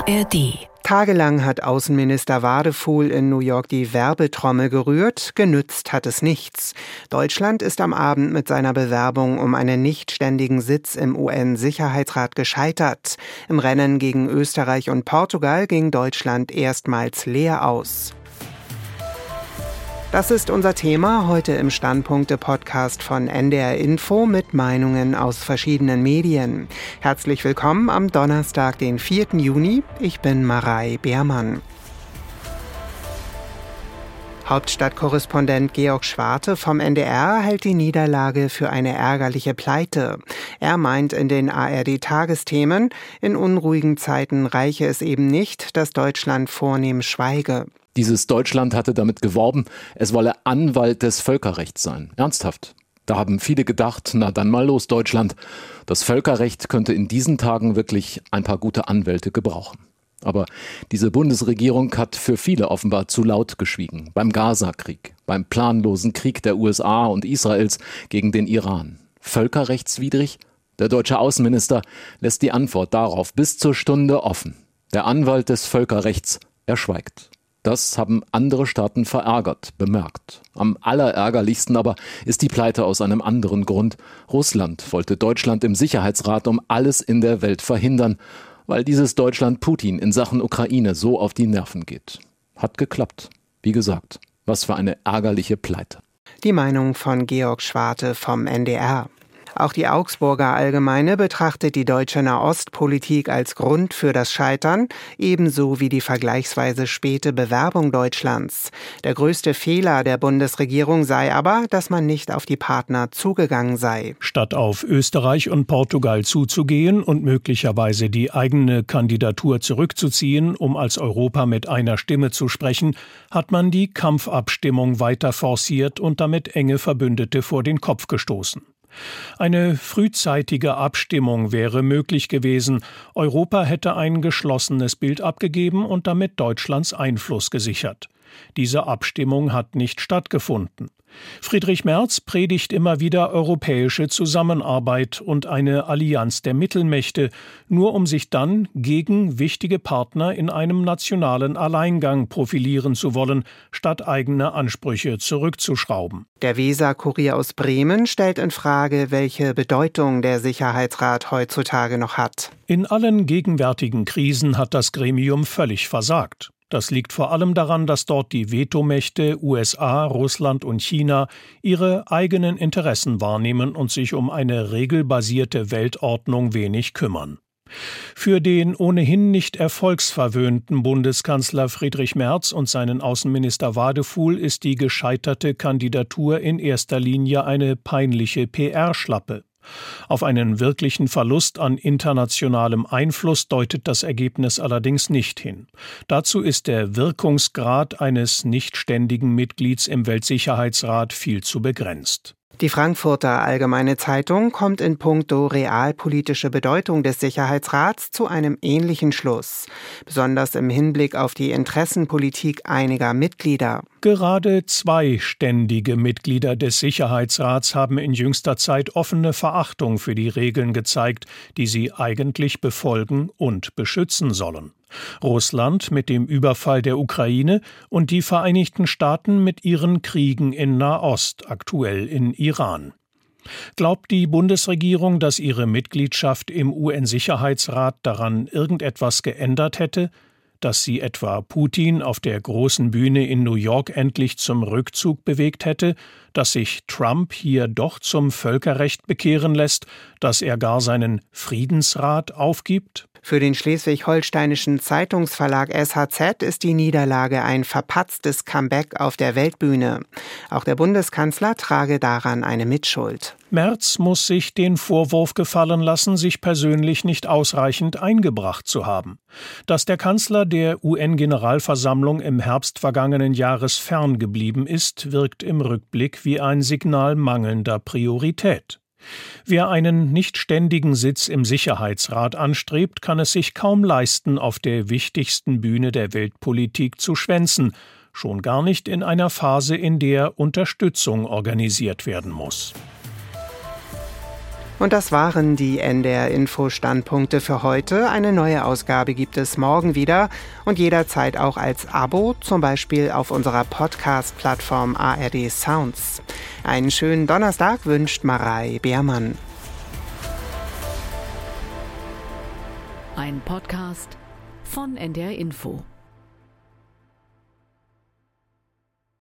ARD. Tagelang hat Außenminister Wadefuhl in New York die Werbetrommel gerührt, genützt hat es nichts. Deutschland ist am Abend mit seiner Bewerbung um einen nichtständigen Sitz im UN-Sicherheitsrat gescheitert. Im Rennen gegen Österreich und Portugal ging Deutschland erstmals leer aus. Das ist unser Thema heute im Standpunkte-Podcast von NDR Info mit Meinungen aus verschiedenen Medien. Herzlich willkommen am Donnerstag, den 4. Juni. Ich bin Marei Beermann. Hauptstadtkorrespondent Georg Schwarte vom NDR hält die Niederlage für eine ärgerliche Pleite. Er meint in den ARD-Tagesthemen, in unruhigen Zeiten reiche es eben nicht, dass Deutschland vornehm schweige. Dieses Deutschland hatte damit geworben, es wolle Anwalt des Völkerrechts sein. Ernsthaft. Da haben viele gedacht, na dann mal los Deutschland. Das Völkerrecht könnte in diesen Tagen wirklich ein paar gute Anwälte gebrauchen. Aber diese Bundesregierung hat für viele offenbar zu laut geschwiegen. Beim Gaza-Krieg, beim planlosen Krieg der USA und Israels gegen den Iran. Völkerrechtswidrig? Der deutsche Außenminister lässt die Antwort darauf bis zur Stunde offen. Der Anwalt des Völkerrechts, er schweigt. Das haben andere Staaten verärgert, bemerkt. Am allerärgerlichsten aber ist die Pleite aus einem anderen Grund. Russland wollte Deutschland im Sicherheitsrat um alles in der Welt verhindern, weil dieses Deutschland Putin in Sachen Ukraine so auf die Nerven geht. Hat geklappt. Wie gesagt, was für eine ärgerliche Pleite. Die Meinung von Georg Schwarte vom NDR. Auch die Augsburger Allgemeine betrachtet die deutsche Nahostpolitik als Grund für das Scheitern, ebenso wie die vergleichsweise späte Bewerbung Deutschlands. Der größte Fehler der Bundesregierung sei aber, dass man nicht auf die Partner zugegangen sei. Statt auf Österreich und Portugal zuzugehen und möglicherweise die eigene Kandidatur zurückzuziehen, um als Europa mit einer Stimme zu sprechen, hat man die Kampfabstimmung weiter forciert und damit enge Verbündete vor den Kopf gestoßen. Eine frühzeitige Abstimmung wäre möglich gewesen. Europa hätte ein geschlossenes Bild abgegeben und damit Deutschlands Einfluss gesichert. Diese Abstimmung hat nicht stattgefunden. Friedrich Merz predigt immer wieder europäische Zusammenarbeit und eine Allianz der Mittelmächte, nur um sich dann gegen wichtige Partner in einem nationalen Alleingang profilieren zu wollen, statt eigene Ansprüche zurückzuschrauben. Der Weser-Kurier aus Bremen stellt in Frage, welche Bedeutung der Sicherheitsrat heutzutage noch hat. In allen gegenwärtigen Krisen hat das Gremium völlig versagt. Das liegt vor allem daran, dass dort die Vetomächte USA, Russland und China ihre eigenen Interessen wahrnehmen und sich um eine regelbasierte Weltordnung wenig kümmern. Für den ohnehin nicht erfolgsverwöhnten Bundeskanzler Friedrich Merz und seinen Außenminister Wadefuhl ist die gescheiterte Kandidatur in erster Linie eine peinliche PR-Schlappe. Auf einen wirklichen Verlust an internationalem Einfluss deutet das Ergebnis allerdings nicht hin. Dazu ist der Wirkungsgrad eines nichtständigen Mitglieds im Weltsicherheitsrat viel zu begrenzt. Die Frankfurter Allgemeine Zeitung kommt in puncto realpolitische Bedeutung des Sicherheitsrats zu einem ähnlichen Schluss, besonders im Hinblick auf die Interessenpolitik einiger Mitglieder. Gerade 2 ständige Mitglieder des Sicherheitsrats haben in jüngster Zeit offene Verachtung für die Regeln gezeigt, die sie eigentlich befolgen und beschützen sollen. Russland mit dem Überfall der Ukraine und die Vereinigten Staaten mit ihren Kriegen in Nahost, aktuell in Iran. Glaubt die Bundesregierung, dass ihre Mitgliedschaft im UN-Sicherheitsrat daran irgendetwas geändert hätte? Dass sie etwa Putin auf der großen Bühne in New York endlich zum Rückzug bewegt hätte? Dass sich Trump hier doch zum Völkerrecht bekehren lässt? Dass er gar seinen Friedensrat aufgibt? Für den schleswig-holsteinischen Zeitungsverlag SHZ ist die Niederlage ein verpatztes Comeback auf der Weltbühne. Auch der Bundeskanzler trage daran eine Mitschuld. Merz muss sich den Vorwurf gefallen lassen, sich persönlich nicht ausreichend eingebracht zu haben. Dass der Kanzler der UN-Generalversammlung im Herbst vergangenen Jahres ferngeblieben ist, wirkt im Rückblick wie ein Signal mangelnder Priorität. Wer einen nicht ständigen Sitz im Sicherheitsrat anstrebt, kann es sich kaum leisten, auf der wichtigsten Bühne der Weltpolitik zu schwänzen, schon gar nicht in einer Phase, in der Unterstützung organisiert werden muss. Und das waren die NDR-Info-Standpunkte für heute. Eine neue Ausgabe gibt es morgen wieder und jederzeit auch als Abo, zum Beispiel auf unserer Podcast-Plattform ARD Sounds. Einen schönen Donnerstag wünscht Marei Beermann. Ein Podcast von NDR Info.